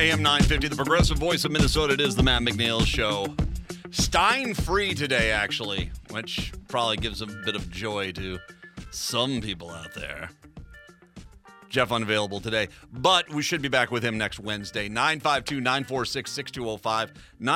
AM 950, the progressive voice of Minnesota. It is the Matt McNeil Show. Stein free today, actually, which probably gives a bit of joy to some people out there. Jeff unavailable today, but we should be back with him next Wednesday. 952-946-6205.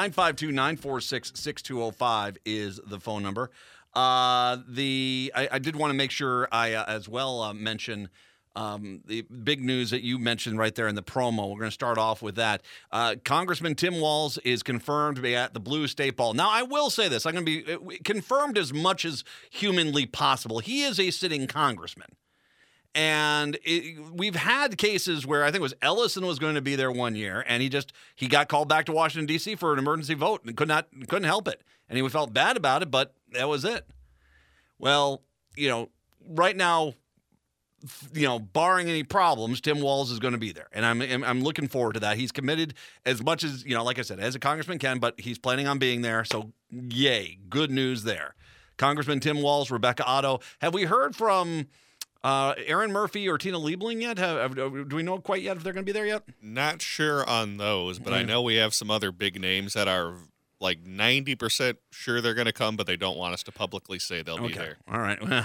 952-946-6205 is the phone number. I did want to make sure I as well mention the big news that you mentioned right there in the promo. We're going to start off with that. Congressman Tim Walz is confirmed to be at the Blue State Ball. Now, I will say this. I'm going to be confirmed as much as humanly possible. He is a sitting congressman. And we've had cases where I think it was Ellison was going to be there one year, and he got called back to Washington, D.C. for an emergency vote and couldn't help it. And he felt bad about it, but that was it. Well, right now, barring any problems, Tim Walz is going to be there. And I'm looking forward to that. He's committed as much as, like I said, as a congressman can, but he's planning on being there. So, yay, good news there. Congressman Tim Walz, Rebecca Otto. Have we heard from Aaron Murphy or Tina Liebling yet? Do we know quite yet if they're going to be there yet? Not sure on those, but I know we have some other big names that are like 90% sure they're going to come, but they don't want us to publicly say they'll be there. All right. Well,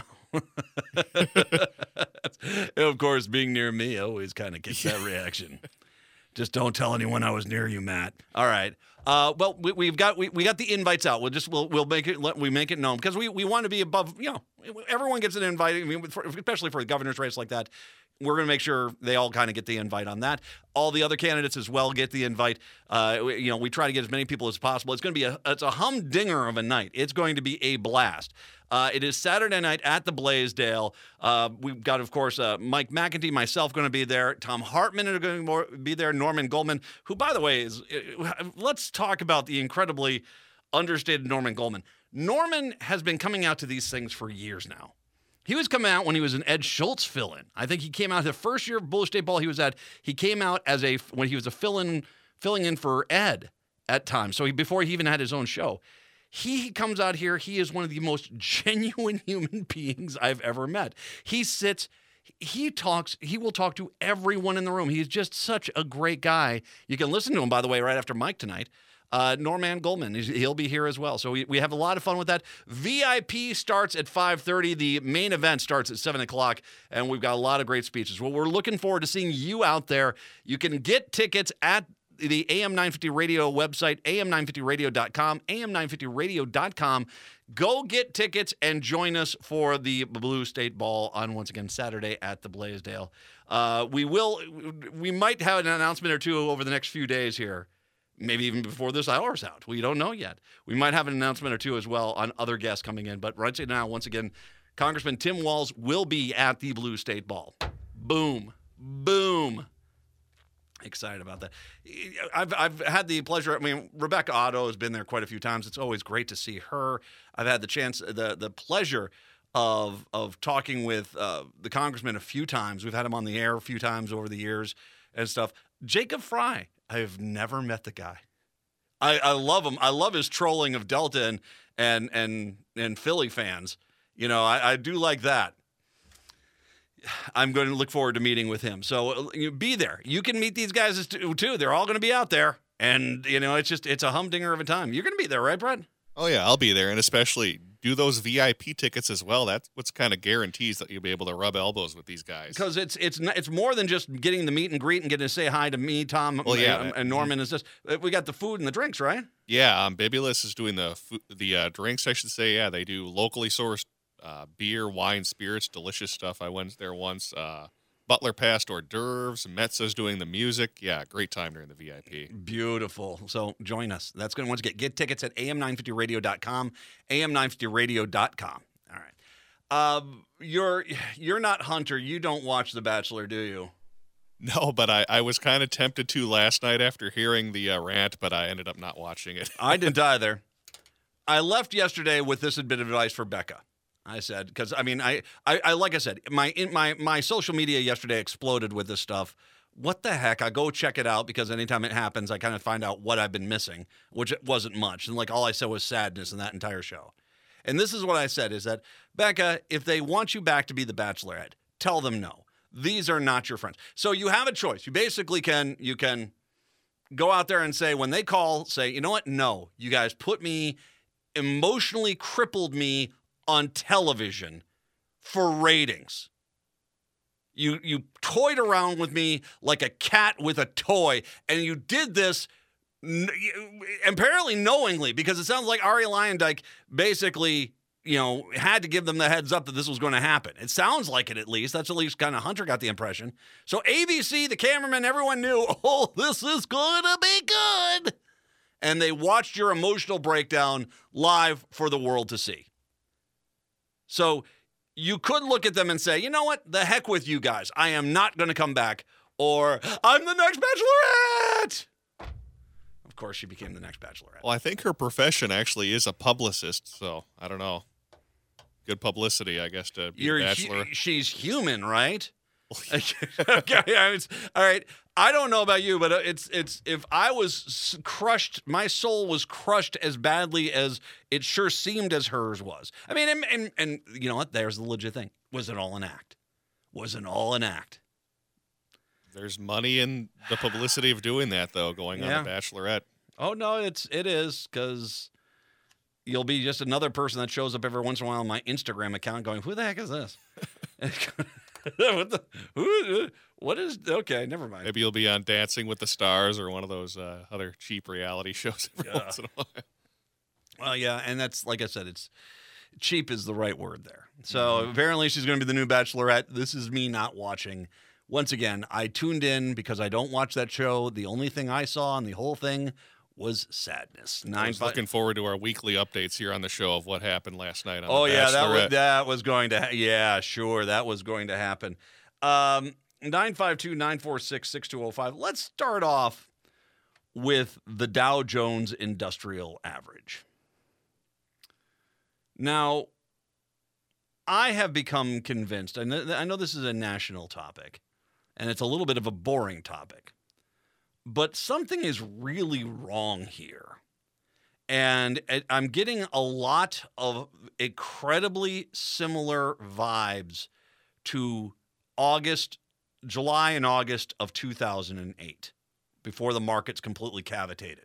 of course, being near me always kind of gets that reaction. Just don't tell anyone I was near you, Matt. All right. Well, we got the invites out. We'll make it known because we want to be above. Everyone gets an invite. I mean, especially for a governor's race like that. We're going to make sure they all kind of get the invite on that. All the other candidates as well get the invite. We try to get as many people as possible. It's going to be it's a humdinger of a night. It's going to be a blast. It is Saturday night at the Blaisdell. We've got, of course, Mike McEntee, myself going to be there. Tom Hartman are going to be there. Norman Goldman, who, by the way, let's talk about the incredibly understated Norman Goldman. Norman has been coming out to these things for years now. He was coming out when he was an Ed Schultz fill-in. I think he came out the first year of Blue State Ball he was at. He came out when he was filling in for Ed at times. So before he even had his own show. He comes out here. He is one of the most genuine human beings I've ever met. He sits, he talks, he will talk to everyone in the room. He's just such a great guy. You can listen to him, by the way, right after Mike tonight. Norman Goldman, he'll be here as well. So we have a lot of fun with that. VIP starts at 5:30. The main event starts at 7 o'clock, and we've got a lot of great speeches. Well, we're looking forward to seeing you out there. You can get tickets at the AM 950 Radio website, am950radio.com, am950radio.com. Go get tickets and join us for the Blue State Ball on, once again, Saturday at the Blaisdell. We might have an announcement or two over the next few days here. Maybe even before this hour's out. We don't know yet. We might have an announcement or two as well on other guests coming in. But right now, once again, Congressman Tim Walz will be at the Blue State Ball. Boom. Boom. Excited about that. I've had the pleasure. I mean, Rebecca Otto has been there quite a few times. It's always great to see her. I've had the pleasure of talking with the congressman a few times. We've had him on the air a few times over the years and stuff. Jacob Fry. I've never met the guy. I love him. I love his trolling of Delta and Philly fans. I do like that. I'm going to look forward to meeting with him. So be there. You can meet these guys too. They're all going to be out there. And, it's a humdinger of a time. You're going to be there, right, Brett? Oh, yeah, I'll be there. And especially do those VIP tickets as well. That's what's kind of guarantees that you'll be able to rub elbows with these guys. Because it's more than just getting the meet and greet and getting to say hi to me, Tom, and Norman. It's just we got the food and the drinks, right? Yeah, Bibulus is doing the drinks, I should say. Yeah, they do locally sourced beer, wine, spirits, delicious stuff. I went there once. Butler passed hors d'oeuvres. Metza's doing the music. Yeah, great time during the VIP. Beautiful. So join us. That's going to once again get tickets at am950radio.com, am950radio.com. All right. You're not Hunter. You don't watch The Bachelor, do you? No, but I was kind of tempted to last night after hearing the rant, but I ended up not watching it. I didn't either. I left yesterday with this bit of advice for Becca. I said, because I mean, I like I said, my social media yesterday exploded with this stuff. What the heck? I go check it out because anytime it happens, I kind of find out what I've been missing, which it wasn't much. And all I said was sadness in that entire show. And this is what I said is that, Becca, if they want you back to be the Bachelorette, tell them no. These are not your friends. So you have a choice. You basically can go out there and say, when they call, say, you know what? No, you guys put me, emotionally crippled me on television for ratings. You toyed around with me like a cat with a toy, and you did this apparently knowingly, because it sounds like Ari Luyendyk basically, had to give them the heads up that this was going to happen. It sounds like it, at least. That's at least kind of Hunter got the impression. So ABC, the cameraman, everyone knew, oh, this is going to be good. And they watched your emotional breakdown live for the world to see. So you could look at them and say, you know what? The heck with you guys. I am not going to come back. Or, I'm the next Bachelorette. Of course, she became the next Bachelorette. Well, I think her profession actually is a publicist, so I don't know. Good publicity, I guess, to be a bachelor. She's human, right? Okay, all right. I don't know about you, but it's if I was crushed, my soul was crushed as badly as it sure seemed as hers was. I mean, and you know what? There's the legit thing. Was it all an act? Was it all an act? There's money in the publicity of doing that, though, going on The Bachelorette. Oh, no, it is, because you'll be just another person that shows up every once in a while on my Instagram account going, who the heck is this? What is, okay, never mind. Maybe you'll be on Dancing with the Stars or one of those other cheap reality shows every once in a while. Well, yeah, and that's, like I said, it's cheap is the right word there. So apparently she's going to be the new Bachelorette. This is me not watching. Once again, I tuned in because I don't watch that show. The only thing I saw on the whole thing was sadness. I was looking forward to our weekly updates here on the show of what happened last night on The Bachelorette. that was going to yeah, sure, that was going to happen. 952-946-6205. Let's start off with the Dow Jones Industrial Average. Now, I have become convinced, and I know this is a national topic, and it's a little bit of a boring topic, but something is really wrong here. And I'm getting a lot of incredibly similar vibes to July and August of 2008, before the markets completely cavitated.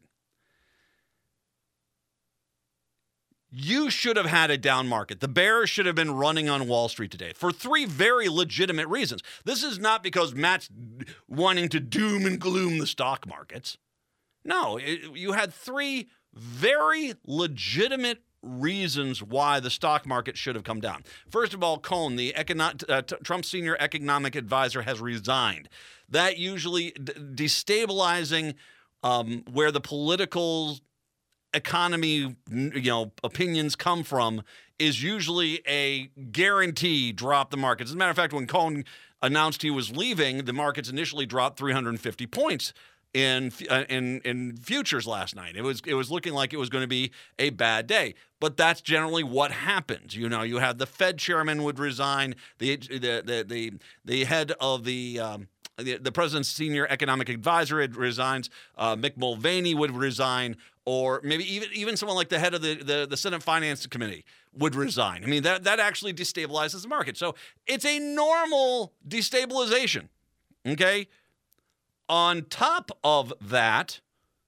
You should have had a down market. The bears should have been running on Wall Street today for three very legitimate reasons. This is not because Matt's wanting to doom and gloom the stock markets. No, you had three very legitimate reasons why the stock market should have come down. First of all, Cohn, the Trump's senior economic advisor, has resigned. That usually destabilizing where the political economy, opinions come from, is usually a guarantee drop the markets. As a matter of fact, when Cohn announced he was leaving, the markets initially dropped 350 points in futures last night. It was looking like it was going to be a bad day, but that's generally what happens. You had the Fed chairman would resign, the head of the president's senior economic advisor resigns, Mick Mulvaney would resign, or maybe even someone like the head of the Senate Finance Committee would resign. I mean, that actually destabilizes the market. So it's a normal destabilization, okay? On top of that,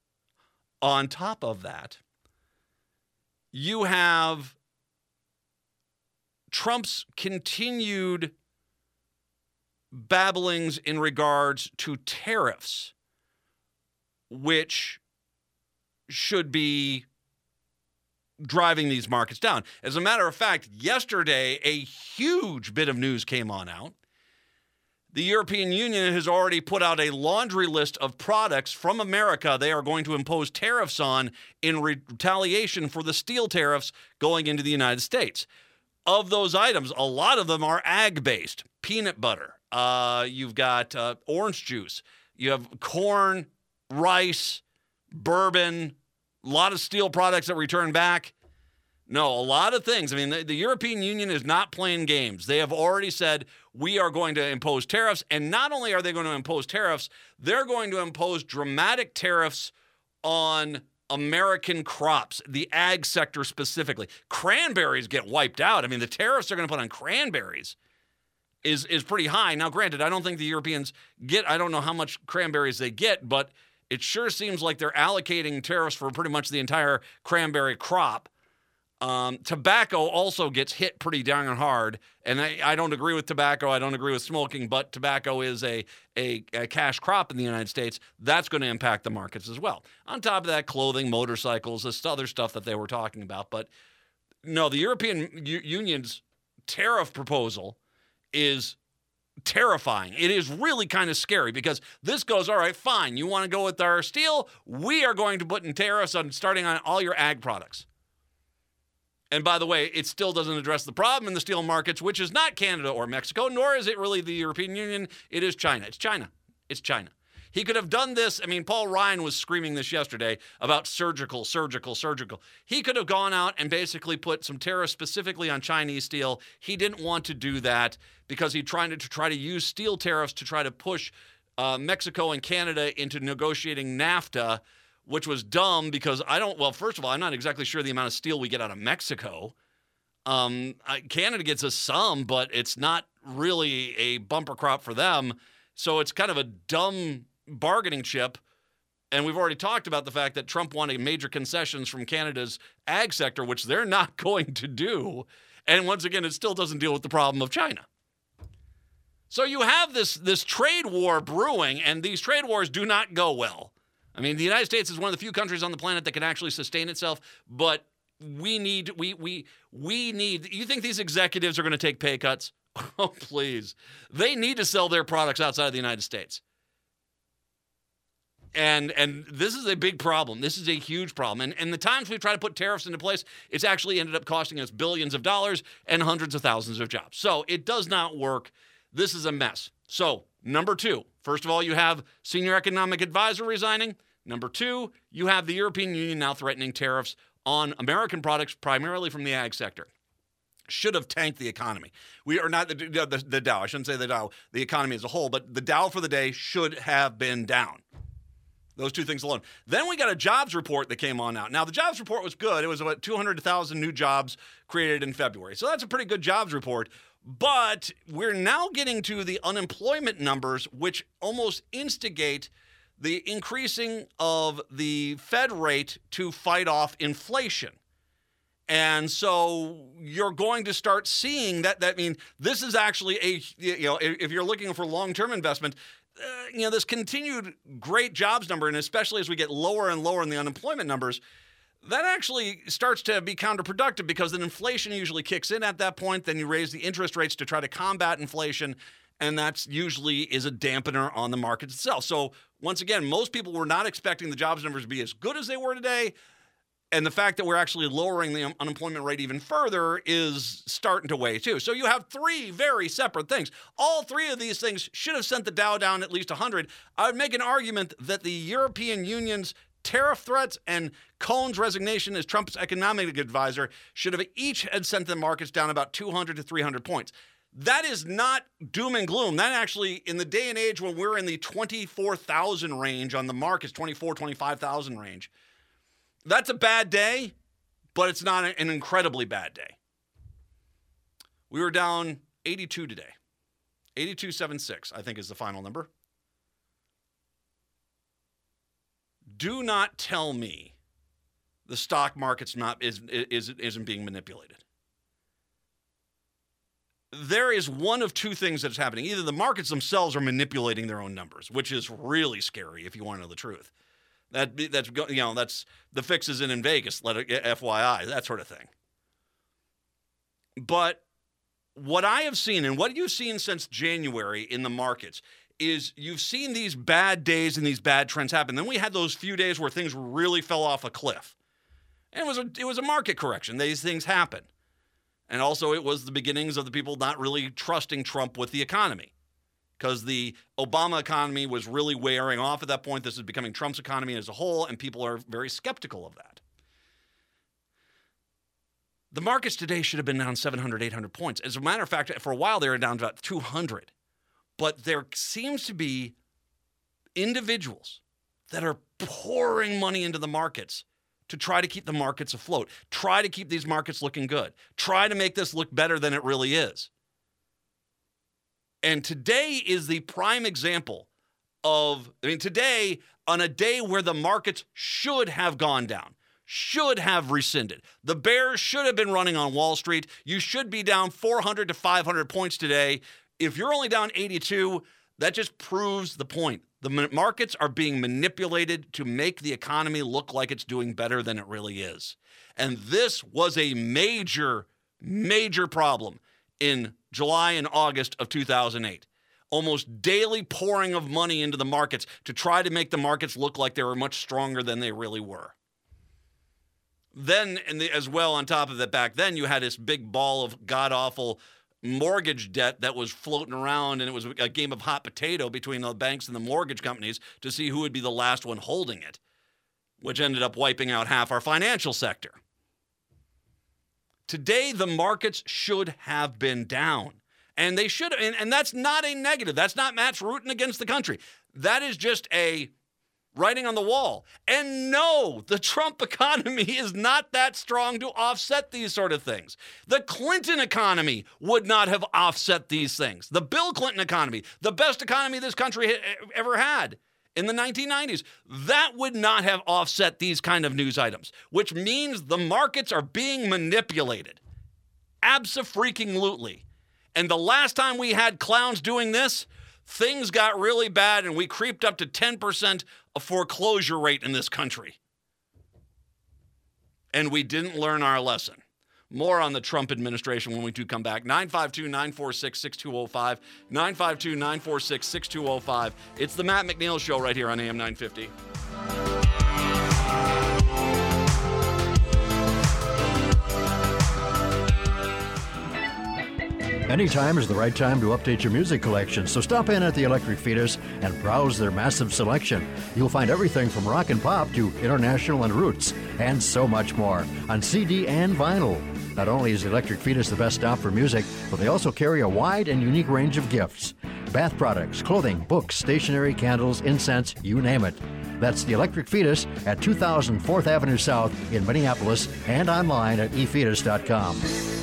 you have Trump's continued babblings in regards to tariffs, which should be driving these markets down. As a matter of fact, yesterday, a huge bit of news came out. The European Union has already put out a laundry list of products from America they are going to impose tariffs on in retaliation for the steel tariffs going into the United States. Of those items, a lot of them are ag-based. Peanut butter. You've got orange juice. You have corn, rice, bourbon, a lot of steel products that return back. No, a lot of things. I mean, the European Union is not playing games. They have already said, we are going to impose tariffs. And not only are they going to impose tariffs, they're going to impose dramatic tariffs on American crops, the ag sector specifically. Cranberries get wiped out. I mean, the tariffs they're going to put on cranberries is pretty high. Now, granted, I don't think the Europeans I don't know how much cranberries they get, but it sure seems like they're allocating tariffs for pretty much the entire cranberry crop. Tobacco also gets hit pretty darn hard, and I don't agree with tobacco. I don't agree with smoking, but tobacco is a cash crop in the United States. That's going to impact the markets as well. On top of that, clothing, motorcycles, this other stuff that they were talking about. But no, the European Union's tariff proposal is terrifying. It is really kind of scary because this goes, all right, fine. You want to go with our steel? We are going to put in tariffs starting on all your ag products. And by the way, it still doesn't address the problem in the steel markets, which is not Canada or Mexico, nor is it really the European Union. It is China. It's China. It's China. He could have done this. I mean, Paul Ryan was screaming this yesterday about surgical. He could have gone out and basically put some tariffs specifically on Chinese steel. He didn't want to do that because he tried to try to use steel tariffs to try to push Mexico and Canada into negotiating NAFTA, which was dumb because first of all, I'm not exactly sure the amount of steel we get out of Mexico. Canada gets us some, but it's not really a bumper crop for them. So it's kind of a dumb bargaining chip. And we've already talked about the fact that Trump wanted major concessions from Canada's ag sector, which they're not going to do. And once again, it still doesn't deal with the problem of China. So you have this trade war brewing, and these trade wars do not go well. I mean, the United States is one of the few countries on the planet that can actually sustain itself, but we need, you think these executives are going to take pay cuts? Oh, please. They need to sell their products outside of the United States. And this is a big problem. This is a huge problem. And the times we've tried to put tariffs into place, it's actually ended up costing us billions of dollars and hundreds of thousands of jobs. So it does not work. This is a mess. So, number two, first of all, you have senior economic advisor resigning. Number two, you have the European Union now threatening tariffs on American products, primarily from the ag sector. Should have tanked the economy. We are not the Dow. I shouldn't say the Dow, the economy as a whole, but the Dow for the day should have been down. Those two things alone. Then we got a jobs report that came on out. Now, the jobs report was good. It was about 200,000 new jobs created in February. So that's a pretty good jobs report. But we're now getting to the unemployment numbers, which almost instigate the increasing of the Fed rate to fight off inflation. And so you're going to start seeing that. I mean, this is actually if you're looking for long-term investment, this continued great jobs number, and especially as we get lower and lower in the unemployment numbers, that actually starts to be counterproductive because then inflation usually kicks in at that point. Then you raise the interest rates to try to combat inflation, and that's usually is a dampener on the market itself. So once again, most people were not expecting the jobs numbers to be as good as they were today. And the fact that we're actually lowering the unemployment rate even further is starting to weigh too. So you have three very separate things. All three of these things should have sent the Dow down at least 100. I would make an argument that the European Union's tariff threats and Cohen's resignation as Trump's economic advisor should have each had sent the markets down about 200 to 300 points. That is not doom and gloom. That actually, in the day and age when we're in the 24,000 range on the markets, 25,000 range, that's a bad day, but it's not an incredibly bad day. We were down 82 today. 82.76, I think, is the final number. Do not tell me the stock market's isn't being manipulated. There is one of two things that's happening. Either the markets themselves are manipulating their own numbers, which is really scary if you want to know the truth. That's the fixes in Vegas, FYI, that sort of thing. But what I have seen and what you've seen since January in the markets is you've seen these bad days and these bad trends happen. Then we had those few days where things really fell off a cliff. And it was a market correction. These things happen. And also it was the beginnings of the people not really trusting Trump with the economy, because the Obama economy was really wearing off at that point. This is becoming Trump's economy as a whole, and people are very skeptical of that. The markets today should have been down 700, 800 points. As a matter of fact, for a while they were down to about 200. But there seems to be individuals that are pouring money into the markets to try to keep the markets afloat, try to keep these markets looking good, try to make this look better than it really is. And today is the prime example today, on a day where the markets should have gone down, should have rescinded. The bears should have been running on Wall Street. You should be down 400 to 500 points today. If you're only down 82, that just proves the point. The markets are being manipulated to make the economy look like it's doing better than it really is. And this was a major, major problem in July and August of 2008. Almost daily pouring of money into the markets to try to make the markets look like they were much stronger than they really were. Then, as well, on top of that, back then, you had this big ball of god-awful mortgage debt that was floating around, and it was a game of hot potato between the banks and the mortgage companies to see who would be the last one holding it, which ended up wiping out half our financial sector. Today, the markets should have been down. And they should, and that's not a negative. That's not Matt's rooting against the country. That is just a writing on the wall. And no, the Trump economy is not that strong to offset these sort of things. The Clinton economy would not have offset these things. The Bill Clinton economy, the best economy this country ever had in the 1990s, that would not have offset these kind of news items, which means the markets are being manipulated. Abso-freaking-lutely. And the last time we had clowns doing this, things got really bad and we creeped up to 10% of foreclosure rate in this country. And we didn't learn our lesson. More on the Trump administration when we do come back. 952-946-6205. 952-946-6205. It's the Matt McNeil Show right here on AM 950. Anytime is the right time to update your music collection, so stop in at the Electric Fetus and browse their massive selection. You'll find everything from rock and pop to international and roots, and so much more on CD and vinyl. Not only is Electric Fetus the best stop for music, but they also carry a wide and unique range of gifts. Bath products, clothing, books, stationery, candles, incense, you name it. That's the Electric Fetus at 2000 4th Avenue South in Minneapolis and online at efetus.com.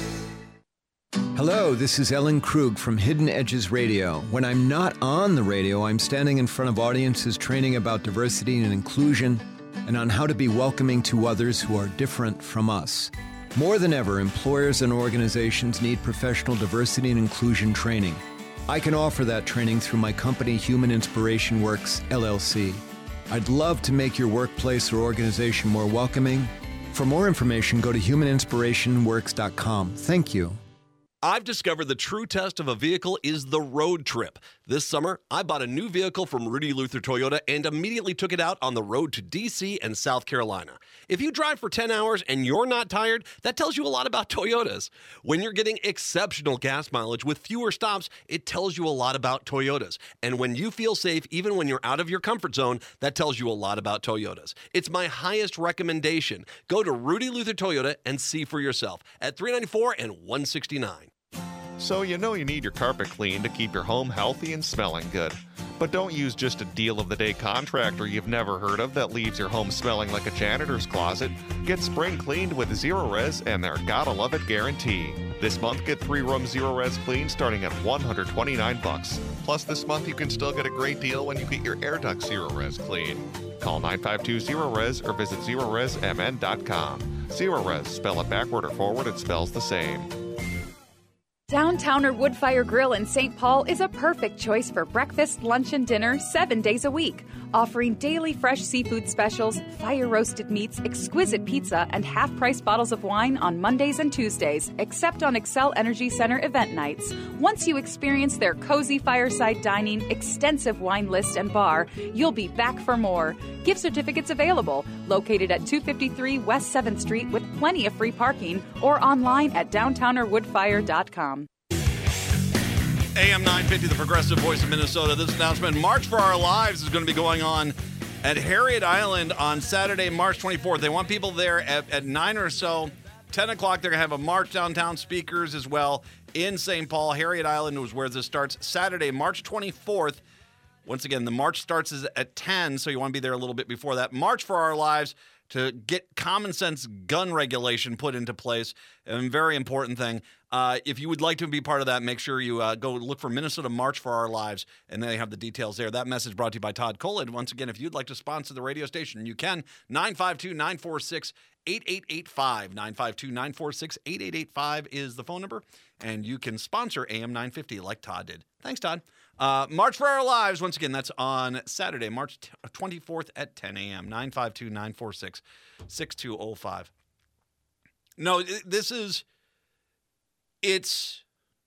Hello, this is Ellen Krug from Hidden Edges Radio. When I'm not on the radio, I'm standing in front of audiences training about diversity and inclusion and on how to be welcoming to others who are different from us. More than ever, employers and organizations need professional diversity and inclusion training. I can offer that training through my company, Human Inspiration Works, LLC. I'd love to make your workplace or organization more welcoming. For more information, go to humaninspirationworks.com. Thank you. I've discovered the true test of a vehicle is the road trip. This summer, I bought a new vehicle from Rudy Luther Toyota and immediately took it out on the road to D.C. and South Carolina. If you drive for 10 hours and you're not tired, that tells you a lot about Toyotas. When you're getting exceptional gas mileage with fewer stops, it tells you a lot about Toyotas. And when you feel safe, even when you're out of your comfort zone, that tells you a lot about Toyotas. It's my highest recommendation. Go to Rudy Luther Toyota and see for yourself at 394 and 169. So you know you need your carpet cleaned to keep your home healthy and smelling good. But don't use just a deal-of-the-day contractor you've never heard of that leaves your home smelling like a janitor's closet. Get spring cleaned with Zero-Res and their Gotta Love It guarantee. This month, get 3 rooms Zero-Res cleaned starting at $129. Plus, this month you can still get a great deal when you get your air duct Zero-Res cleaned. Call 952-ZERO-RES or visit ZeroResMN.com. Zero-Res, spell it backward or forward, it spells the same. Downtowner Woodfire Grill in St. Paul is a perfect choice for breakfast, lunch, and dinner 7 days a week, offering daily fresh seafood specials, fire-roasted meats, exquisite pizza, and half-price bottles of wine on Mondays and Tuesdays, except on Xcel Energy Center event nights. Once you experience their cozy fireside dining, extensive wine list, and bar, you'll be back for more. Gift certificates available, located at 253 West 7th Street with plenty of free parking, or online at downtownerwoodfire.com. AM 950, the progressive voice of Minnesota. This announcement, March for Our Lives, is going to be going on at Harriet Island on Saturday, March 24th. They want people there at 9 or so. 10 o'clock, they're going to have a march downtown, speakers as well in St. Paul. Harriet Island was where this starts Saturday, March 24th. Once again, the march starts at 10, so you want to be there a little bit before that. March for Our Lives. to get common sense gun regulation put into place. A very important thing. If you would like to be part of that, make sure you go look for Minnesota March for Our Lives, and they have the details there. That message brought to you by Todd Kohlid. Once again, if you'd like to sponsor the radio station, you can. 952-946-8885. 952-946-8885 is the phone number, and you can sponsor AM 950 like Todd did. Thanks, Todd. March for Our Lives, once again, that's on Saturday, March 24th at 10 a.m., 952-946-6205. No, it's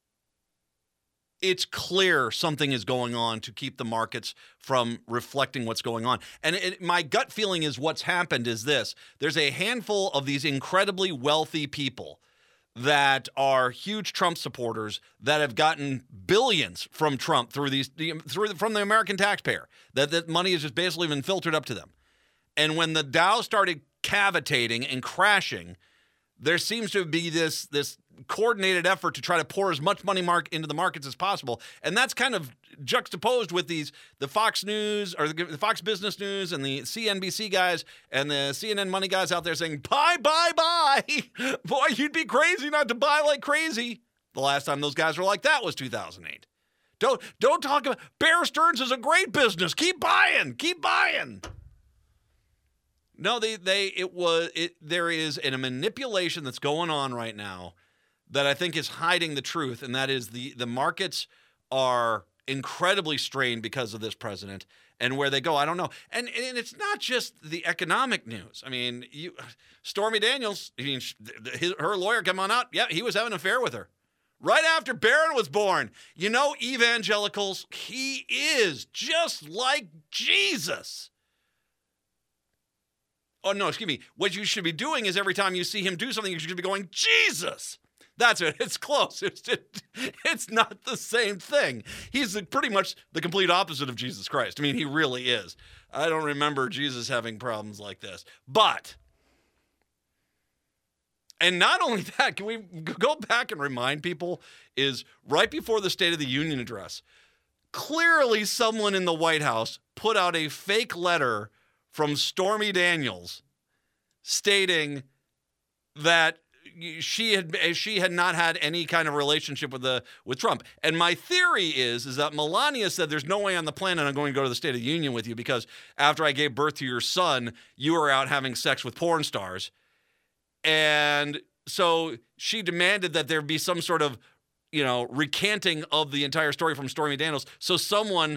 clear something is going on to keep the markets from reflecting what's going on. And my gut feeling is what's happened is this. There's a handful of these incredibly wealthy people that are huge Trump supporters that have gotten billions from Trump from the American taxpayer. That money has just basically been filtered up to them. And when the Dow started cavitating and crashing, there seems to be this coordinated effort to try to pour as much money into the markets as possible. And that's kind of juxtaposed with the Fox News or the Fox Business News and the CNBC guys and the CNN money guys out there saying, buy, buy, buy. Boy, you'd be crazy not to buy like crazy. The last time those guys were like that was 2008. Don't talk about Bear Stearns is a great business. Keep buying. Keep buying. No, there is a manipulation that's going on right now that I think is hiding the truth, and that is the markets are incredibly strained because of this president, and where they go, I don't know. And it's not just the economic news. I mean, Stormy Daniels, her lawyer come on out, yeah, he was having an affair with her. Right after Barron was born. You know, evangelicals, he is just like Jesus. Oh, no, excuse me. What you should be doing is every time you see him do something, you should be going, Jesus. That's it. It's close. It's not the same thing. He's pretty much the complete opposite of Jesus Christ. I mean, he really is. I don't remember Jesus having problems like this. And not only that, can we go back and remind people, is right before the State of the Union address, clearly someone in the White House put out a fake letter from Stormy Daniels stating that she had not had any kind of relationship with Trump. And my theory is that Melania said, there's no way on the planet I'm going to go to the State of the Union with you because after I gave birth to your son, you were out having sex with porn stars. And so she demanded that there be some sort of, recanting of the entire story from Stormy Daniels. So someone,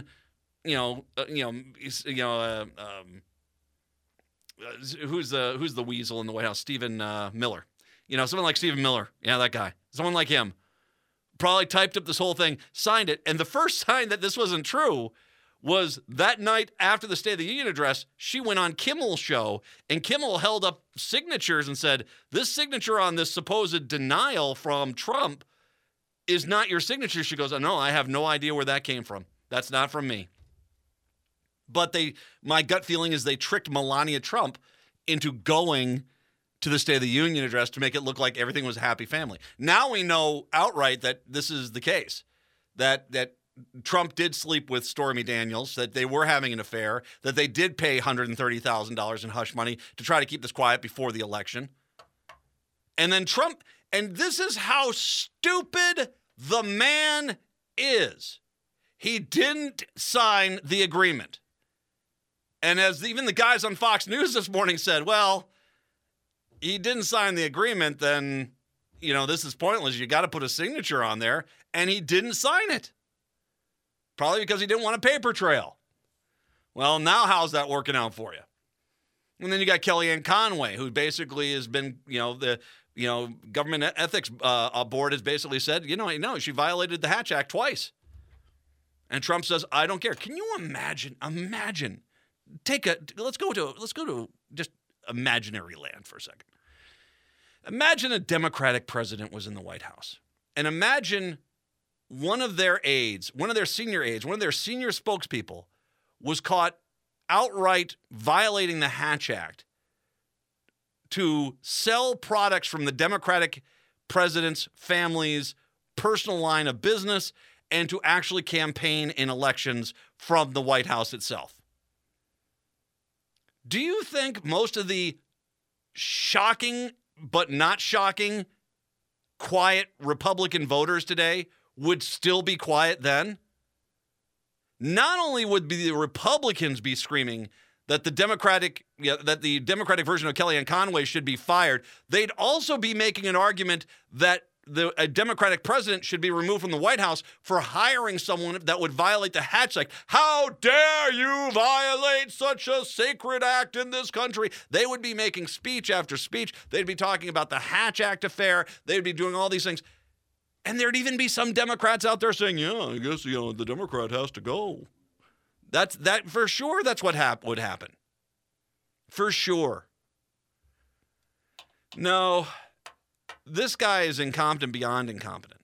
who's the weasel in the White House? Stephen Miller. Someone like Stephen Miller. Yeah, that guy. Someone like him. Probably typed up this whole thing, signed it. And the first sign that this wasn't true was that night after the State of the Union address, she went on Kimmel's show, and Kimmel held up signatures and said, this signature on this supposed denial from Trump is not your signature. She goes, oh, no, I have no idea where that came from. That's not from me. But my gut feeling is they tricked Melania Trump into going to the State of the Union address to make it look like everything was a happy family. Now we know outright that this is the case, that Trump did sleep with Stormy Daniels, that they were having an affair, that they did pay $130,000 in hush money to try to keep this quiet before the election. And then Trump, and this is how stupid the man is. He didn't sign the agreement. And as even the guys on Fox News this morning said, well, he didn't sign the agreement, then, this is pointless. You got to put a signature on there. And he didn't sign it. Probably because he didn't want a paper trail. Well, now how's that working out for you? And then you got Kellyanne Conway, who basically has been, the government ethics board has basically said, no, she violated the Hatch Act twice. And Trump says, I don't care. Can you imagine? Let's go to just imaginary land for a second. Imagine a Democratic president was in the White House. And imagine one of their aides, one of their senior spokespeople was caught outright violating the Hatch Act to sell products from the Democratic president's family's personal line of business and to actually campaign in elections from the White House itself. Do you think most of the shocking but not shocking quiet Republican voters today would still be quiet then. Not only would the Republicans be screaming that the Democratic version of Kellyanne Conway should be fired, they'd also be making an argument that a Democratic president should be removed from the White House for hiring someone that would violate the Hatch Act. How dare you violate such a sacred act in this country? They would be making speech after speech. They'd be talking about the Hatch Act affair. They'd be doing all these things. And there'd even be some Democrats out there saying, yeah, I guess, the Democrat has to go. That for sure, that's what would happen. For sure. No, this guy is incompetent beyond incompetent.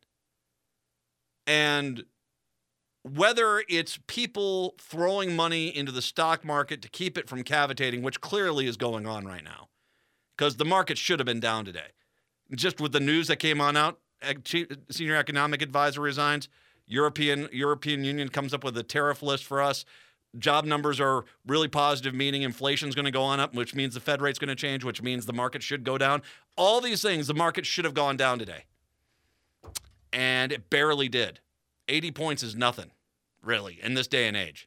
And whether it's people throwing money into the stock market to keep it from cavitating, which clearly is going on right now, because the market should have been down today. Just with the news that came out, Senior Economic Advisor resigns, European Union comes up with a tariff list for us. Job numbers are really positive, meaning inflation's going to go on up, which means the Fed rate's going to change, which means the market should go down. All these things, the market should have gone down today. And it barely did. 80 points is nothing, really, in this day and age.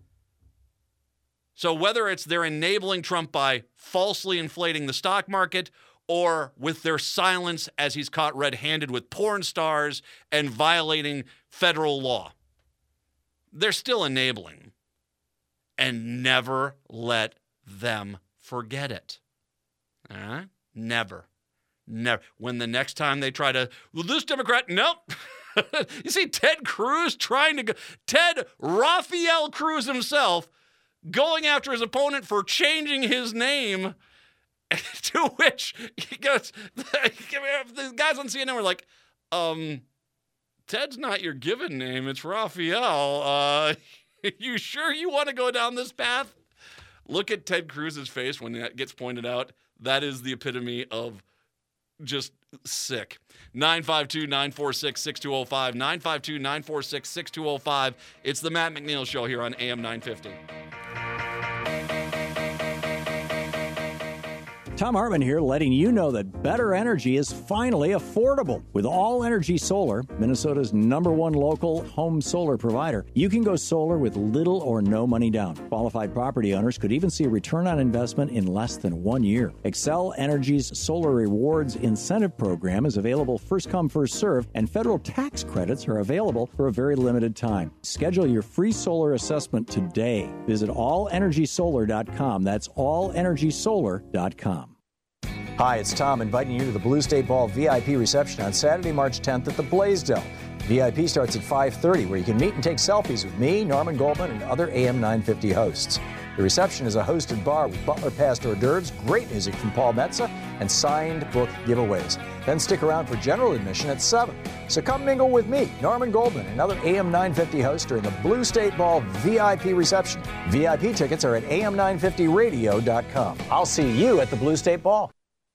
So whether it's they're enabling Trump by falsely inflating the stock market or with their silence as he's caught red-handed with porn stars and violating federal law, they're still enabling. And never let them forget it. Never. When the next time they try to, this Democrat, nope. You see Ted Cruz trying to go, Ted Rafael Cruz himself going after his opponent for changing his name, to which he goes, the guys on CNN were like, Ted's not your given name, it's Rafael. You sure you want to go down this path? Look at Ted Cruz's face when that gets pointed out. That is the epitome of just sick. 952-946-6205. 952-946-6205. It's the Matt McNeil Show here on AM 950. Tom Hartman here, letting you know that better energy is finally affordable. With All Energy Solar, Minnesota's #1 local home solar provider, you can go solar with little or no money down. Qualified property owners could even see a return on investment in less than 1 year. Excel Energy's Solar Rewards Incentive Program is available first come, first serve, and federal tax credits are available for a very limited time. Schedule your free solar assessment today. Visit allenergysolar.com. That's allenergysolar.com. Hi, it's Tom inviting you to the Blue State Ball VIP reception on Saturday, March 10th at the Blaisdell. VIP starts at 5:30, where you can meet and take selfies with me, Norman Goldman, and other AM 950 hosts. The reception is a hosted bar with Butler Past hors d'oeuvres, great music from Paul Metza, and signed book giveaways. Then stick around for general admission at 7. So come mingle with me, Norman Goldman, and other AM 950 hosts during the Blue State Ball VIP reception. VIP tickets are at am950radio.com. I'll see you at the Blue State Ball.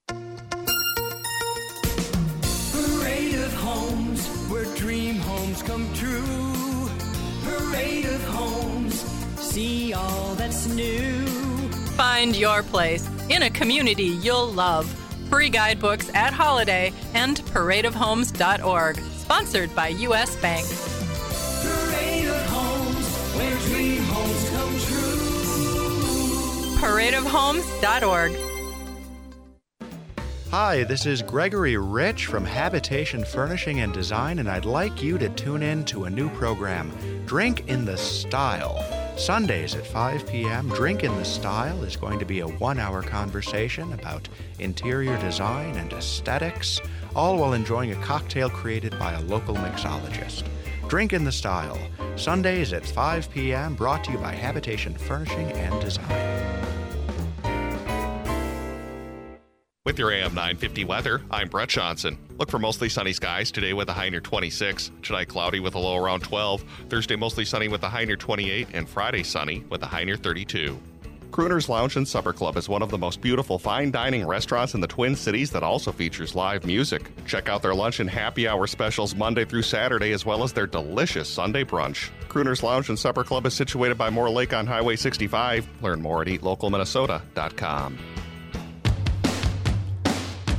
Parade of homes where dream homes come true. Parade of homes, see all that's new. Find your place in a community you'll love. Free guidebooks at Holiday and paradeofhomes.org. Sponsored by U.S. Bank. Parade of homes where dream homes come true. paradeofhomes.org. Hi, this is Gregory Rich from Habitation Furnishing and Design, and I'd like you to tune in to a new program, Drink in the Style. Sundays at 5 p.m., Drink in the Style is going to be a 1-hour conversation about interior design and aesthetics, all while enjoying a cocktail created by a local mixologist. Drink in the Style, Sundays at 5 p.m., brought to you by Habitation Furnishing and Design. With your AM 950 weather, I'm Brett Johnson. Look for mostly sunny skies today with a high near 26. Tonight cloudy with a low around 12. Thursday mostly sunny with a high near 28. And Friday sunny with a high near 32. Crooner's Lounge and Supper Club is one of the most beautiful fine dining restaurants in the Twin Cities that also features live music. Check out their lunch and happy hour specials Monday through Saturday, as well as their delicious Sunday brunch. Crooner's Lounge and Supper Club is situated by Moore Lake on Highway 65. Learn more at eatlocalminnesota.com.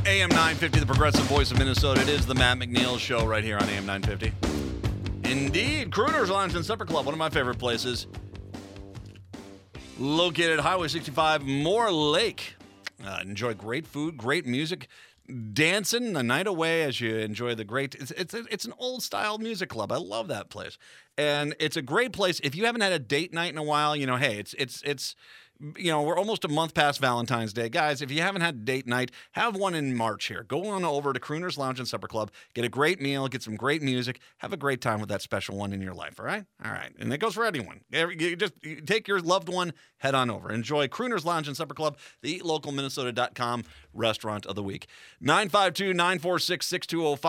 AM 950, the progressive voice of Minnesota. It is the Matt McNeil Show right here on AM 950. Indeed. Crooners Lounge and Supper Club, one of my favorite places. Located at Highway 65, Moore Lake. Enjoy great food, great music, dancing the night away as you enjoy the great. It's an old style music club. I love that place, and it's a great place if you haven't had a date night in a while. You know, hey, it's. You know, we're almost a month past Valentine's Day. Guys, if you haven't had a date night, have one in March here. Go on over to Crooners Lounge and Supper Club, get a great meal, get some great music, have a great time with that special one in your life, all right? All right. And it goes for anyone. You take your loved one, head on over. Enjoy Crooners Lounge and Supper Club, the eatlocalminnesota.com restaurant of the week. 952-946-6205.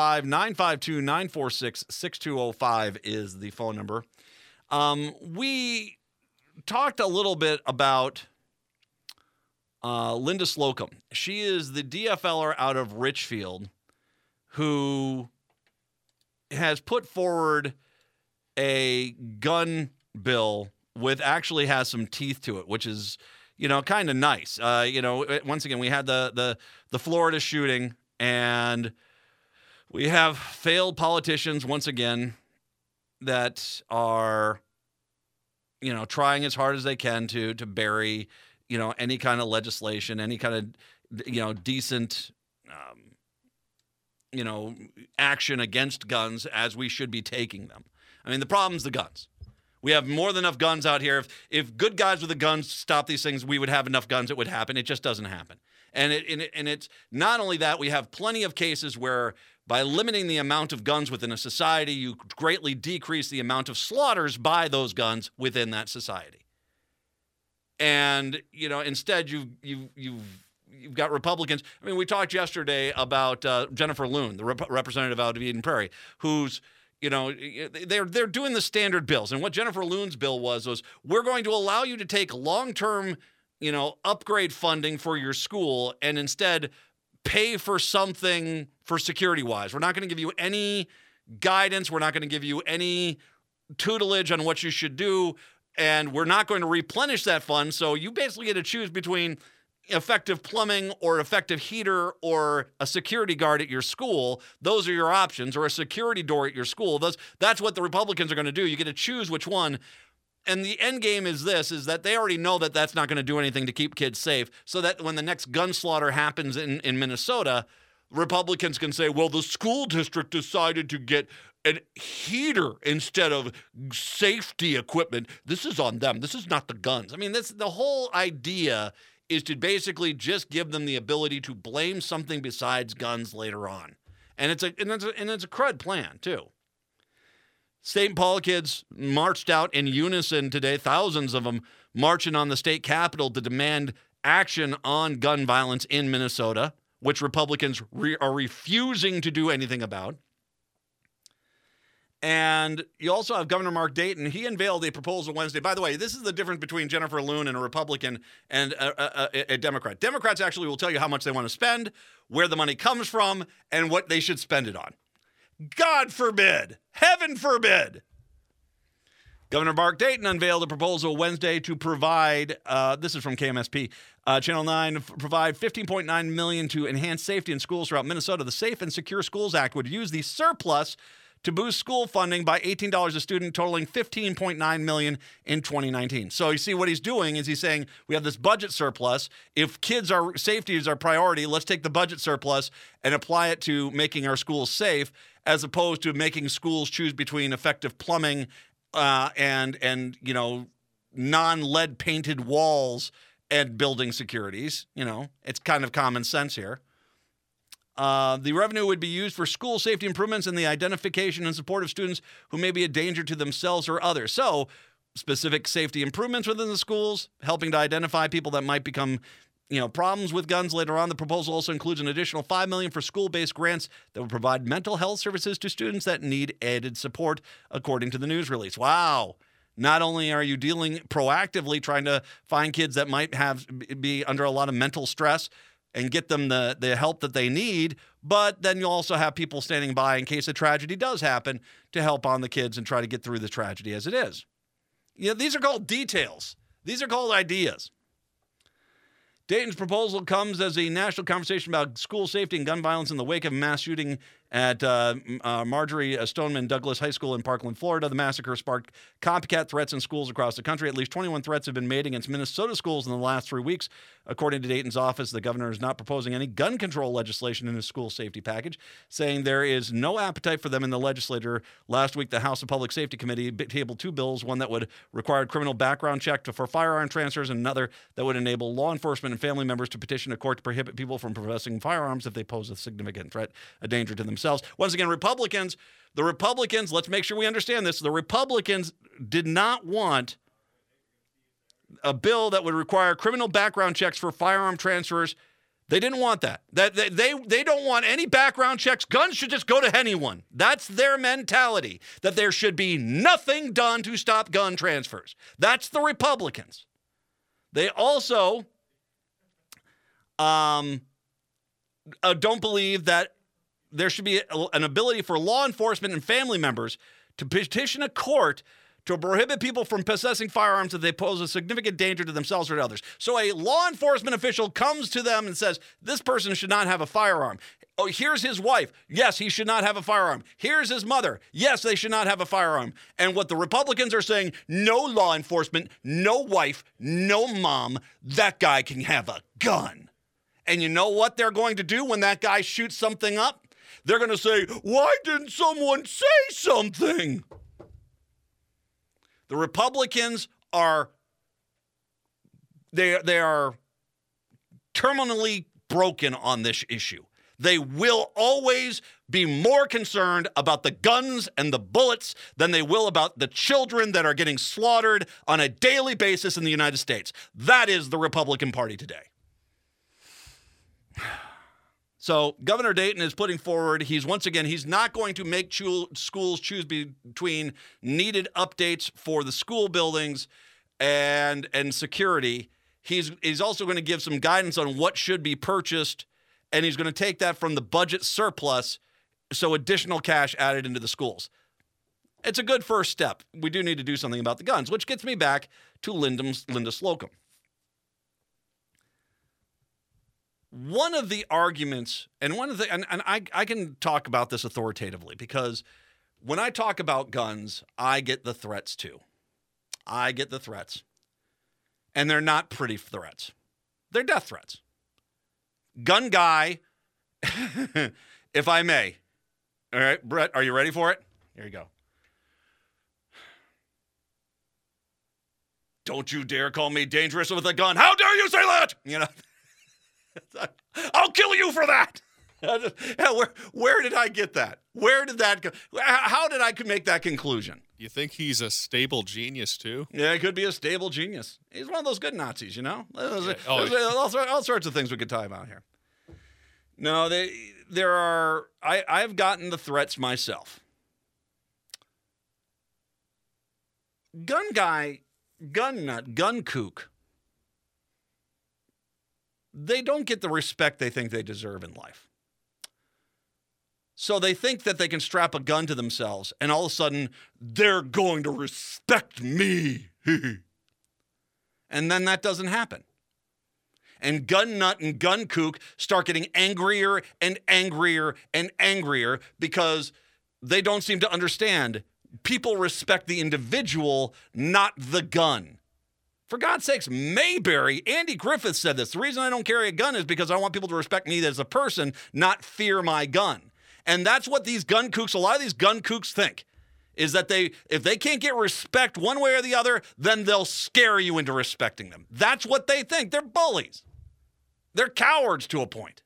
952-946-6205 is the phone number. We talked a little bit about Linda Slocum. She is the DFLer out of Richfield who has put forward a gun bill with actually has some teeth to it, which is, you know, kind of nice. Once again, we had the Florida shooting, and we have failed politicians once again that are, you know, trying as hard as they can to bury, you know, any kind of legislation, any kind of, you know, decent, action against guns as we should be taking them. I mean, the problem's the guns. We have more than enough guns out here. If good guys with the guns stop these things, we would have enough guns. It would happen. It just doesn't happen. And it's not only that, we have plenty of cases where by limiting the amount of guns within a society, you greatly decrease the amount of slaughters by those guns within that society. And, you know, instead you've got Republicans. I mean, we talked yesterday about Jennifer Loon, the representative out of Eden Prairie, who's, you know, they're doing the standard bills. And what Jennifer Loon's bill was we're going to allow you to take long-term, you know, upgrade funding for your school and instead pay for something for security-wise. We're not going to give you any guidance. We're not going to give you any tutelage on what you should do, and we're not going to replenish that fund. So you basically get to choose between effective plumbing or effective heater or a security guard at your school. Those are your options, or a security door at your school. That's what the Republicans are going to do. You get to choose which one. And the end game is that they already know that that's not going to do anything to keep kids safe, so that when the next gun slaughter happens in Minnesota, Republicans can say, well, the school district decided to get a heater instead of safety equipment. This is on them. This is not the guns. I mean, the whole idea is to basically just give them the ability to blame something besides guns later on. And it's a crud plan, too. St. Paul kids marched out in unison today, thousands of them marching on the state capitol to demand action on gun violence in Minnesota, which Republicans are refusing to do anything about. And you also have Governor Mark Dayton. He unveiled a proposal Wednesday. By the way, this is the difference between Jennifer Loon and a Republican and a Democrat. Democrats actually will tell you how much they want to spend, where the money comes from, and what they should spend it on. God forbid, heaven forbid. Governor Mark Dayton unveiled a proposal Wednesday to provide, this is from KMSP, Channel 9, provide $15.9 million to enhance safety in schools throughout Minnesota. The Safe and Secure Schools Act would use the surplus to boost school funding by $18 a student, totaling $15.9 million in 2019. So you see what he's doing is he's saying we have this budget surplus. If safety is our priority, let's take the budget surplus and apply it to making our schools safe, as opposed to making schools choose between effective plumbing and you know, non-lead painted walls and building securities. You know, it's kind of common sense here. The revenue would be used for school safety improvements and the identification and support of students who may be a danger to themselves or others. So specific safety improvements within the schools, helping to identify people that might become, you know, problems with guns later on. The proposal also includes an additional $5 million for school-based grants that will provide mental health services to students that need added support, according to the news release. Wow. Not only are you dealing proactively, trying to find kids that might be under a lot of mental stress and get them the help that they need, but then you'll also have people standing by in case a tragedy does happen to help on the kids and try to get through the tragedy as it is. You know, these are called details. These are called ideas. Dayton's proposal comes as a national conversation about school safety and gun violence in the wake of a mass shooting at Marjorie Stoneman Douglas High School in Parkland, Florida. The massacre sparked copycat threats in schools across the country. At least 21 threats have been made against Minnesota schools in the last 3 weeks. According to Dayton's office, the governor is not proposing any gun control legislation in his school safety package, saying there is no appetite for them in the legislature. Last week, the House of Public Safety Committee tabled 2 bills, one that would require a criminal background check for firearm transfers and another that would enable law enforcement and family members to petition a court to prohibit people from possessing firearms if they pose a significant threat, a danger to themselves. Once again, the Republicans, let's make sure we understand this. The Republicans did not want a bill that would require criminal background checks for firearm transfers. They didn't want that. They don't want any background checks. Guns should just go to anyone. That's their mentality, that there should be nothing done to stop gun transfers. That's the Republicans. They also don't believe that there should be an ability for law enforcement and family members to petition a court to prohibit people from possessing firearms if they pose a significant danger to themselves or to others. So a law enforcement official comes to them and says, this person should not have a firearm. Oh, here's his wife. Yes, he should not have a firearm. Here's his mother. Yes, they should not have a firearm. And what the Republicans are saying, no law enforcement, no wife, no mom, that guy can have a gun. And you know what they're going to do when that guy shoots something up? They're going to say, why didn't someone say something? The Republicans are terminally broken on this issue. They will always be more concerned about the guns and the bullets than they will about the children that are getting slaughtered on a daily basis in the United States. That is the Republican Party today. So Governor Dayton is putting forward, he's not going to make schools choose between needed updates for the school buildings and security. He's also going to give some guidance on what should be purchased, and he's going to take that from the budget surplus, so additional cash added into the schools. It's a good first step. We do need to do something about the guns, which gets me back to Linda Slocum. One of the arguments, and I can talk about this authoritatively, because when I talk about guns, I get the threats too. I get the threats. And they're not pretty threats. They're death threats. Gun guy, if I may. All right, Brett, are you ready for it? Here you go. Don't you dare call me dangerous with a gun. How dare you say that? You know. I'll kill you for that. Where did I get that? Where did that go? How did I make that conclusion? You think he's a stable genius, too? Yeah, he could be a stable genius. He's one of those good Nazis, you know? There's all sorts of things we could talk about here. No, I've gotten the threats myself. Gun guy, gun nut, gun kook. They don't get the respect they think they deserve in life. So they think that they can strap a gun to themselves and all of a sudden they're going to respect me. And then that doesn't happen. And gun nut and gun kook start getting angrier and angrier and angrier because they don't seem to understand. People respect the individual, not the gun. For God's sakes, Mayberry, Andy Griffith said this. The reason I don't carry a gun is because I want people to respect me as a person, not fear my gun. And that's what these gun kooks, a lot of these gun kooks think, is that if they can't get respect one way or the other, then they'll scare you into respecting them. That's what they think. They're bullies. They're cowards to a point.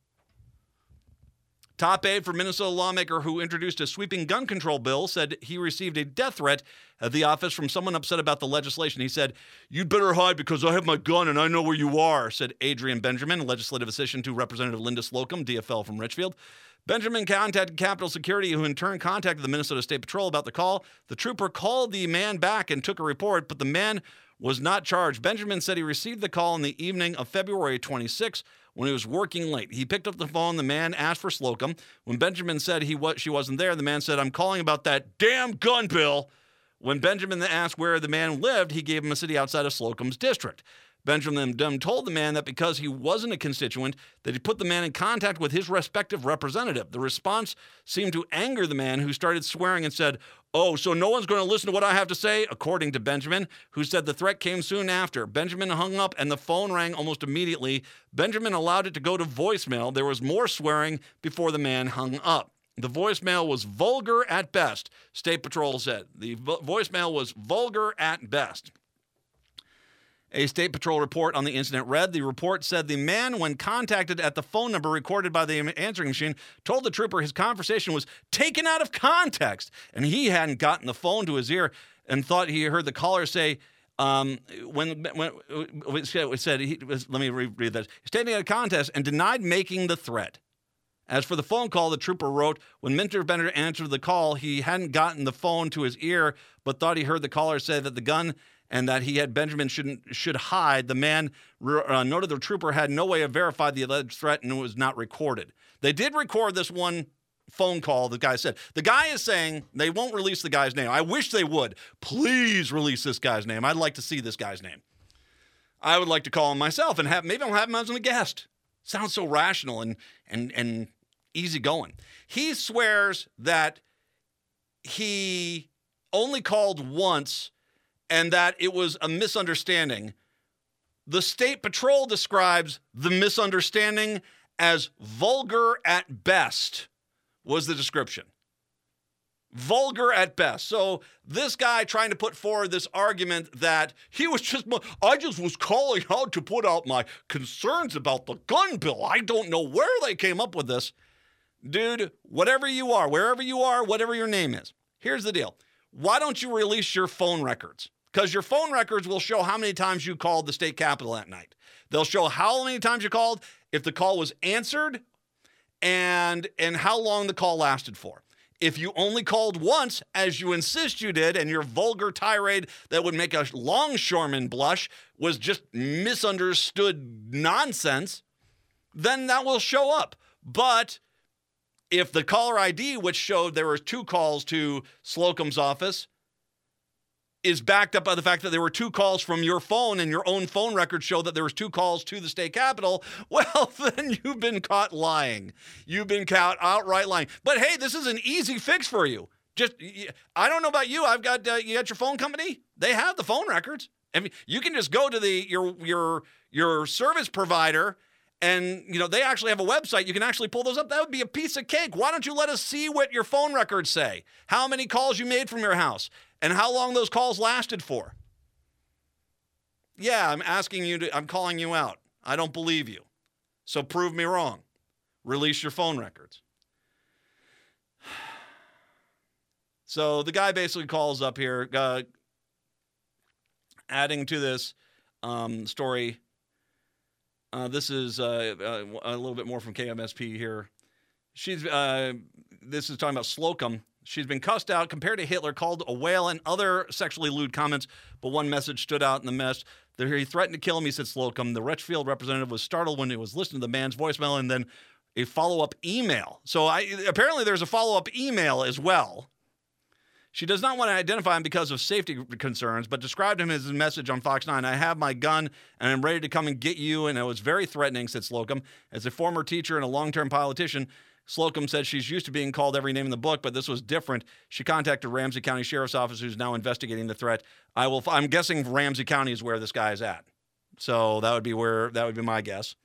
Top aide for Minnesota lawmaker who introduced a sweeping gun control bill said he received a death threat at the office from someone upset about the legislation. He said, "You'd better hide because I have my gun and I know where you are," said Adrian Benjamin, a legislative assistant to Representative Linda Slocum, DFL from Richfield. Benjamin contacted Capitol Security, who in turn contacted the Minnesota State Patrol about the call. The trooper called the man back and took a report, but the man was not charged. Benjamin said he received the call in the evening of February 26 when he was working late. He picked up the phone. The man asked for Slocum. When Benjamin said she wasn't there, the man said, "I'm calling about that damn gun bill." When Benjamin asked where the man lived, he gave him a city outside of Slocum's district. Benjamin Dunn told the man that because he wasn't a constituent, that he put the man in contact with his respective representative. The response seemed to anger the man, who started swearing and said, "Oh, so no one's going to listen to what I have to say?" According to Benjamin, who said the threat came soon after. Benjamin hung up and the phone rang almost immediately. Benjamin allowed it to go to voicemail. There was more swearing before the man hung up. The voicemail was vulgar at best, State Patrol said. The voicemail was vulgar at best. A State Patrol report on the incident read, the report said the man, when contacted at the phone number recorded by the answering machine, told the trooper his conversation was taken out of context, and he hadn't gotten the phone to his ear and thought he heard the caller say, let me read this. He's taken out of context and denied making the threat. As for the phone call, the trooper wrote, when Minter Bender answered the call, he hadn't gotten the phone to his ear, but thought he heard the caller say that the gun and that he had Benjamin should hide. The man noted the trooper had no way of verifying the alleged threat and it was not recorded. They did record this one phone call, the guy said. The guy is saying they won't release the guy's name. I wish they would. Please release this guy's name. I'd like to see this guy's name. I would like to call him myself and maybe I'll have him as a guest. Sounds so rational and easygoing. He swears that he only called once and that it was a misunderstanding. The State Patrol describes the misunderstanding as vulgar at best, was the description. Vulgar at best. So this guy trying to put forward this argument that I just was calling out to put out my concerns about the gun bill. I don't know where they came up with this. Dude, whatever you are, wherever you are, whatever your name is, here's the deal. Why don't you release your phone records? Because your phone records will show how many times you called the state capitol that night. They'll show how many times you called, if the call was answered, and how long the call lasted for. If you only called once, as you insist you did, and your vulgar tirade that would make a longshoreman blush was just misunderstood nonsense, then that will show up. But if the caller ID, which showed there were 2 calls to Slocum's office, is backed up by the fact that there were 2 calls from your phone and your own phone records show that there was 2 calls to the state capitol, well, then you've been caught lying. You've been caught outright lying. But hey, this is an easy fix for you. I don't know about you. You got your phone company. They have the phone records. I mean, you can just go to your service provider and, they actually have a website. You can actually pull those up. That would be a piece of cake. Why don't you let us see what your phone records say? How many calls you made from your house and how long those calls lasted for? Yeah, I'm calling you out. I don't believe you. So prove me wrong. Release your phone records. So the guy basically calls up here, adding to this story. This is a little bit more from KMSP here. This is talking about Slocum. She's been cussed out, compared to Hitler, called a whale, and other sexually lewd comments. But one message stood out in the mess. He threatened to kill him, he said Slocum. The Richfield representative was startled when he was listening to the man's voicemail and then a follow-up email. So apparently there's a follow-up email as well. She does not want to identify him because of safety concerns, but described him as a message on Fox 9. I have my gun, and I'm ready to come and get you, and it was very threatening, said Slocum. As a former teacher and a long-term politician, Slocum said she's used to being called every name in the book, but this was different. She contacted Ramsey County Sheriff's Office, who's now investigating the threat. I'm guessing Ramsey County is where this guy is at. So that would be my guess.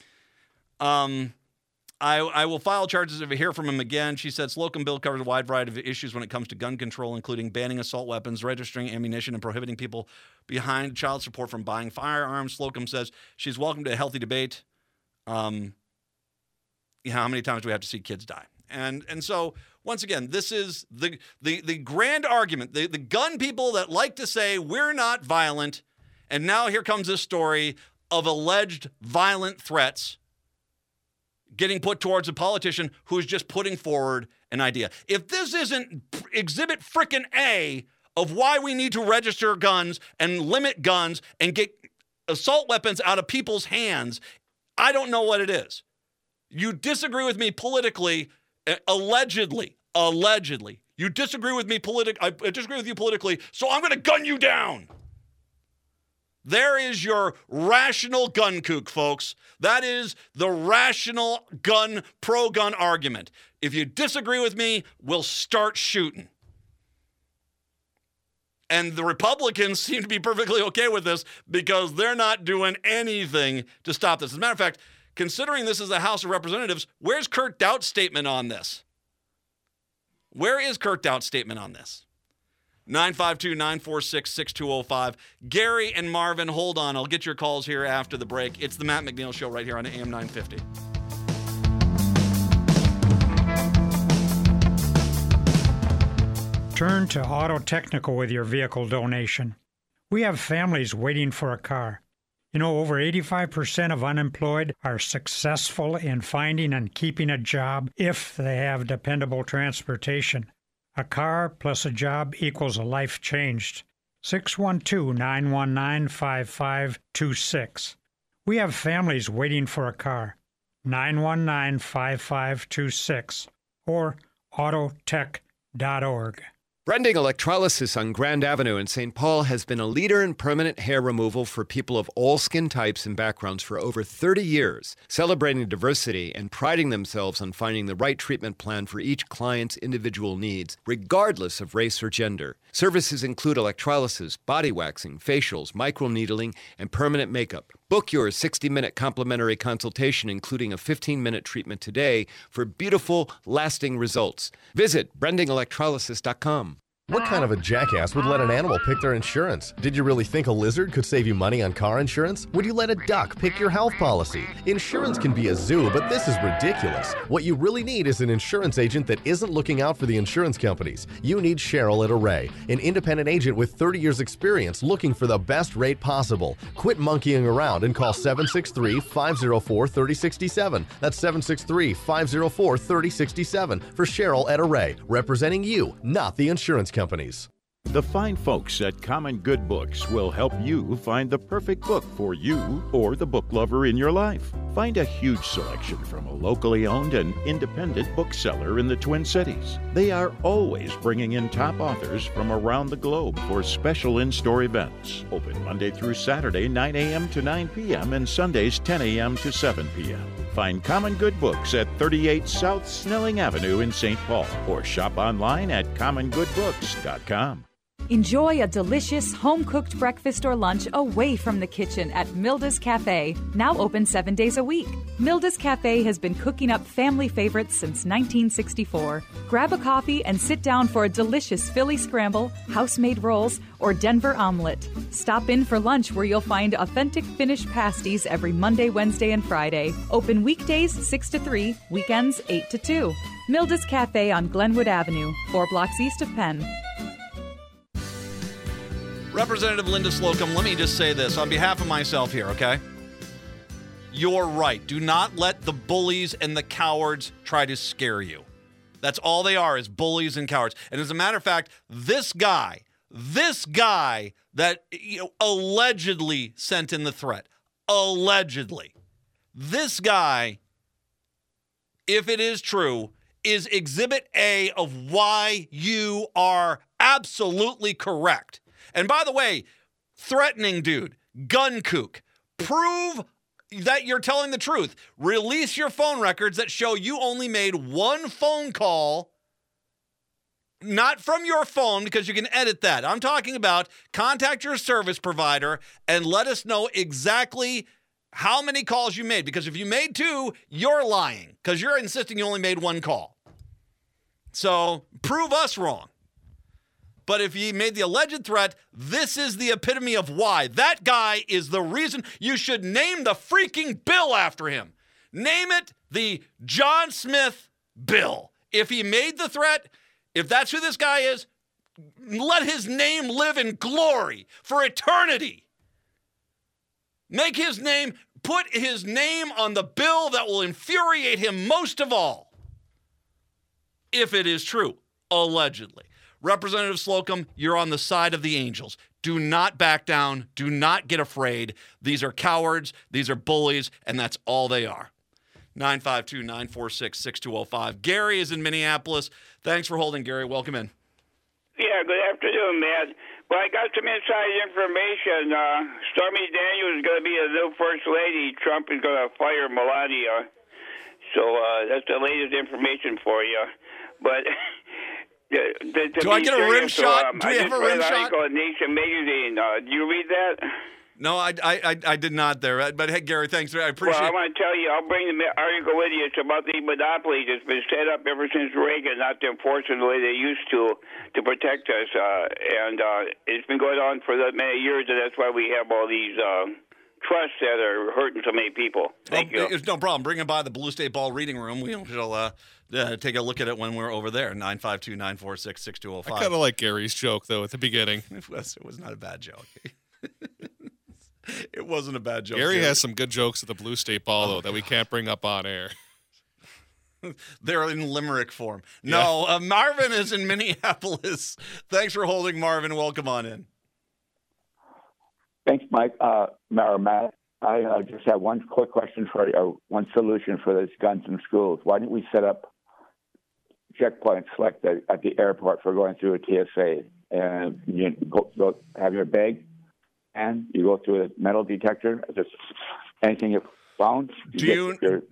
I will file charges if I hear from him again. She said Slocum bill covers a wide variety of issues when it comes to gun control, including banning assault weapons, registering ammunition, and prohibiting people behind child support from buying firearms. Slocum says she's welcome to a healthy debate. How many times do we have to see kids die? And so, once again, this is the grand argument. The gun people that like to say we're not violent, and now here comes this story of alleged violent threats getting put towards a politician who's just putting forward an idea. If this isn't exhibit frickin' A of why we need to register guns and limit guns and get assault weapons out of people's hands, I don't know what it is. You disagree with me politically, allegedly. You disagree with me I disagree with you politically, so I'm going to gun you down. There is your rational gun kook, folks. That is the rational pro-gun argument. If you disagree with me, we'll start shooting. And the Republicans seem to be perfectly okay with this because they're not doing anything to stop this. As a matter of fact, considering this is the House of Representatives, where's Kurt Dought's statement on this? Where is Kurt Dought's statement on this? 952-946-6205. Gary and Marvin, hold on. I'll get your calls here after the break. It's the Matt McNeil Show right here on AM 950. Turn to Auto Technical with your vehicle donation. We have families waiting for a car. You know, over 85% of unemployed are successful in finding and keeping a job if they have dependable transportation. A car plus a job equals a life changed. 612-919-5526. We have families waiting for a car. 919-5526 or autotech.org. Brending Electrolysis on Grand Avenue in St. Paul has been a leader in permanent hair removal for people of all skin types and backgrounds for over 30 years, celebrating diversity and priding themselves on finding the right treatment plan for each client's individual needs, regardless of race or gender. Services include electrolysis, body waxing, facials, microneedling, and permanent makeup. Book your 60-minute complimentary consultation, including a 15-minute treatment today for beautiful, lasting results. Visit BrendingElectrolysis.com. What kind of a jackass would let an animal pick their insurance? Did you really think a lizard could save you money on car insurance? Would you let a duck pick your health policy? Insurance can be a zoo, but this is ridiculous. What you really need is an insurance agent that isn't looking out for the insurance companies. You need Cheryl at Array, an independent agent with 30 years experience looking for the best rate possible. Quit monkeying around and call 763-504-3067. That's 763-504-3067 for Cheryl at Array, representing you, not the insurance companies. The fine folks at Common Good Books will help you find the perfect book for you or the book lover in your life. Find a huge selection from a locally owned and independent bookseller in the Twin Cities. They are always bringing in top authors from around the globe for special in-store events. Open Monday through Saturday, 9 a.m. to 9 p.m. and Sundays, 10 a.m. to 7 p.m. Find Common Good Books at 38 South Snelling Avenue in St. Paul or shop online at commongoodbooks.com. Enjoy a delicious home-cooked breakfast or lunch away from the kitchen at Milda's Cafe, now open 7 days a week. Milda's Cafe has been cooking up family favorites since 1964. Grab a coffee and sit down for a delicious Philly scramble, house-made rolls, or Denver omelet. Stop in for lunch where you'll find authentic Finnish pasties every Monday, Wednesday, and Friday. Open weekdays 6 to 3, weekends 8 to 2. Milda's Cafe on Glenwood Avenue, 4 blocks east of Penn. Representative Linda Slocum, let me just say this on behalf of myself here, okay? You're right. Do not let the bullies and the cowards try to scare you. That's all they are, is bullies and cowards. And as a matter of fact, this guy that allegedly sent in the threat, allegedly, this guy, if it is true, is Exhibit A of why you are absolutely correct. And by the way, threatening dude, gun kook, prove that you're telling the truth. Release your phone records that show you only made one phone call, not from your phone, because you can edit that. I'm talking about contact your service provider and let us know exactly how many calls you made. Because if you made 2, you're lying because you're insisting you only made 1 call. So prove us wrong. But if he made the alleged threat, this is the epitome of why. That guy is the reason you should name the freaking bill after him. Name it the John Smith bill. If he made the threat, if that's who this guy is, let his name live in glory for eternity. Make his name, put his name on the bill that will infuriate him most of all. If it is true, allegedly. Representative Slocum, you're on the side of the angels. Do not back down. Do not get afraid. These are cowards. These are bullies, and that's all they are. 952-946-6205. Gary is in Minneapolis. Thanks for holding, Gary. Welcome in. Yeah, good afternoon, Matt. Well, I got some inside information. Stormy Daniels is going to be the new First Lady. Trump is going to fire Melania. So that's the latest information for you. But do I get a rim shot? Do we have a rim shot? I just read an article in Nation Magazine. Do you read that? No, I did not there. But hey, Gary, thanks. I appreciate it. Well, I want to tell you, I'll bring the article with you. It's about the monopoly that's been set up ever since Reagan, not to enforce it the way they used to protect us. And it's been going on for many years, and that's why we have all these trusts that are hurting so many people. Thank you. It's no problem. Bring it by the Blue State Ball reading room. We shall take a look at it when we're over there. 952-946-6205. I kind of like Gary's joke, though, at the beginning. It was not a bad joke. It wasn't a bad joke. Gary has some good jokes at the Blue State Ball, though, that we can't bring up on air. They're in limerick form. No, Marvin is in Minneapolis. Thanks for holding, Marvin. Welcome on in. Thanks, Mike. Matt, I just have one quick question for you, one solution for these guns in schools. Why don't we set up checkpoints like at the airport for going through a TSA, and you go have your bag, and you go through a metal detector. Just anything you found. The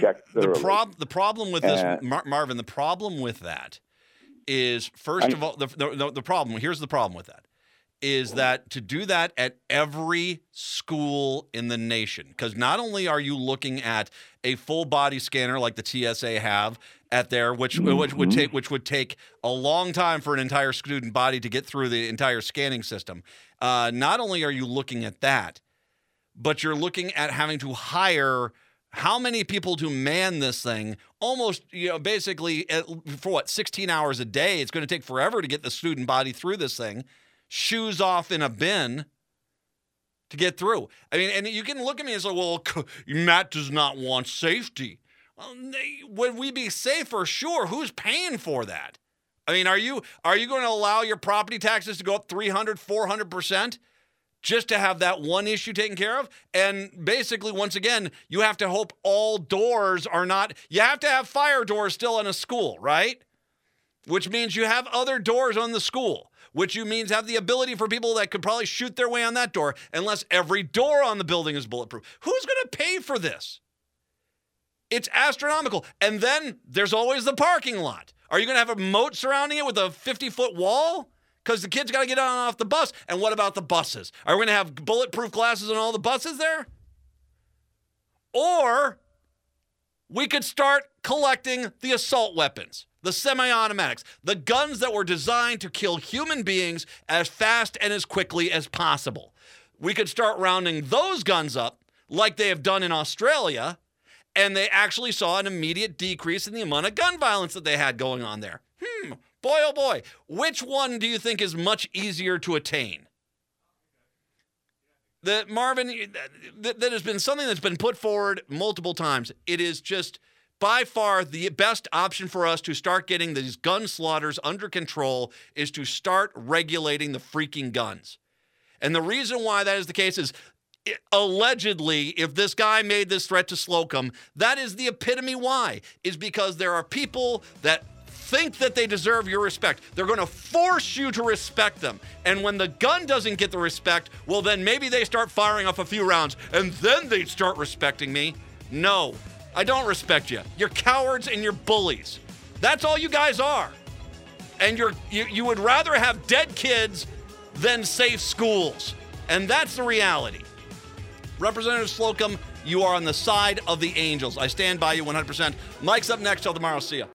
problem with this, Marvin? The problem with that is, first of all, the problem. Here's the problem with that. Is that to do that at every school in the nation? Because not only are you looking at a full body scanner like the TSA have at there, which would take a long time for an entire student body to get through the entire scanning system. Not only are you looking at that, but you're looking at having to hire how many people to man this thing? Almost, basically for 16 hours a day. It's going to take forever to get the student body through this thing. Shoes off in a bin to get through. I mean, and you can look at me and say, well, Matt does not want safety. Well, would we be safer? Sure. Who's paying for that? I mean, are you going to allow your property taxes to go up 300, 400% just to have that one issue taken care of? And basically, once again, you have to hope all doors are not, you have to have fire doors still in a school, right? Which means you have other doors on the school. Which you means have the ability for people that could probably shoot their way on that door unless every door on the building is bulletproof. Who's going to pay for this? It's astronomical. And then there's always the parking lot. Are you going to have a moat surrounding it with a 50-foot wall? Because the kids got to get on and off the bus. And what about the buses? Are we going to have bulletproof glasses on all the buses there? Or we could start collecting the assault weapons. The semi-automatics, the guns that were designed to kill human beings as fast and as quickly as possible. We could start rounding those guns up like they have done in Australia, and they actually saw an immediate decrease in the amount of gun violence that they had going on there. Boy, oh boy. Which one do you think is much easier to attain? Marvin, that has been something that's been put forward multiple times. It is just by far the best option for us to start getting these gun slaughters under control is to start regulating the freaking guns. And the reason why that is the case is, allegedly, if this guy made this threat to Slocum, that is the epitome why, is because there are people that think that they deserve your respect. They're going to force you to respect them. And when the gun doesn't get the respect, well, then maybe they start firing off a few rounds, and then they start respecting me. No. I don't respect you. You're cowards and you're bullies. That's all you guys are. And you would rather have dead kids than safe schools. And that's the reality. Representative Slocum, you are on the side of the angels. I stand by you 100%. Mike's up next. Till tomorrow. See ya.